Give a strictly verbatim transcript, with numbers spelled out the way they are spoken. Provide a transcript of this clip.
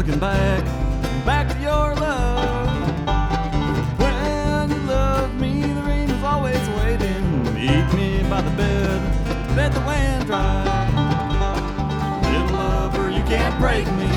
looking back, back to your love. When you loved me, the rain was always waiting. Meet me by the bed, bed the wind dry. Little lover, you can't break me.